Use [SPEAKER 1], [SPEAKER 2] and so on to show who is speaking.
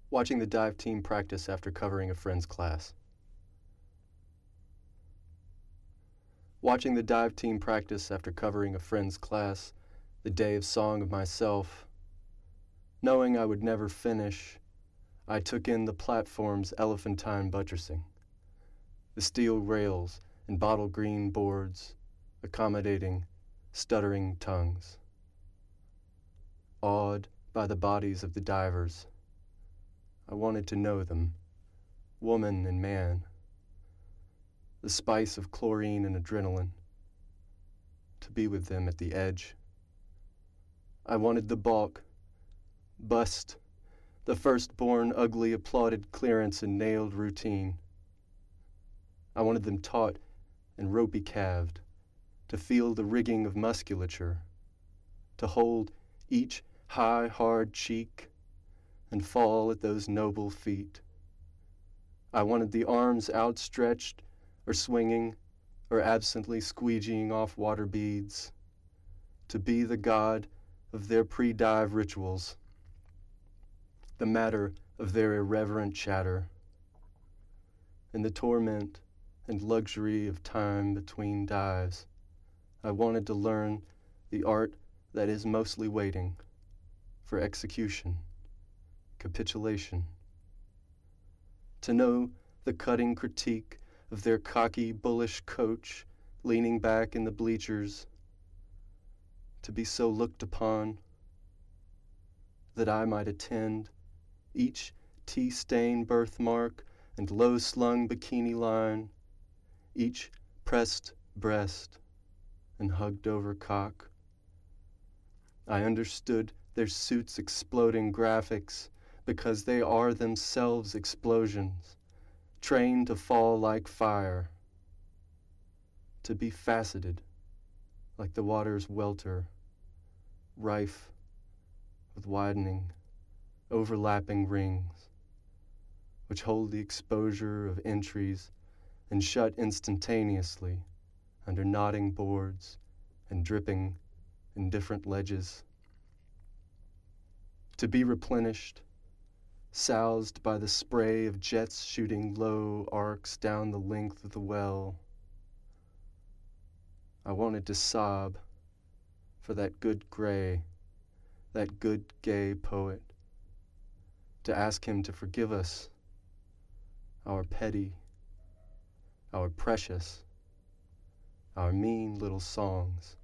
[SPEAKER 1] Watching the dive team practice after covering a friend's class. Watching the dive team practice after covering a friend's class, the day of Song of Myself. Knowing I would never finish, I took in the platform's elephantine buttressing, the steel rails and bottle green boards, accommodating stuttering tongues. Awed by the bodies of the divers, I wanted to know them, woman and man, the spice of chlorine and adrenaline, to be with them at the edge. I wanted the balk, bust, the firstborn ugly applauded clearance and nailed routine. I wanted them taut and ropey calved, to feel the rigging of musculature, to hold each high, hard cheek and fall at those noble feet. I wanted the arms outstretched or swinging or absently squeegeeing off water beads, to be the god of their pre-dive rituals, the matter of their irreverent chatter, in the torment and luxury of time between dives. I wanted to learn the art that is mostly waiting for execution, capitulation, to know the cutting critique of their cocky, bullish coach leaning back in the bleachers, to be so looked upon that I might attend each tea-stained birthmark and low-slung bikini line, each pressed breast and hugged-over cock. I understood their suits' exploding graphics because they are themselves explosions, trained to fall like fire, to be faceted like the water's welter, rife with widening, overlapping rings, which hold the exposure of entries and shut instantaneously under nodding boards and dripping in different ledges. To be replenished, soused by the spray of jets shooting low arcs down the length of the well. I wanted to sob for that good gray, that good gay poet, to ask him to forgive us, our petty, our precious, our mean little songs.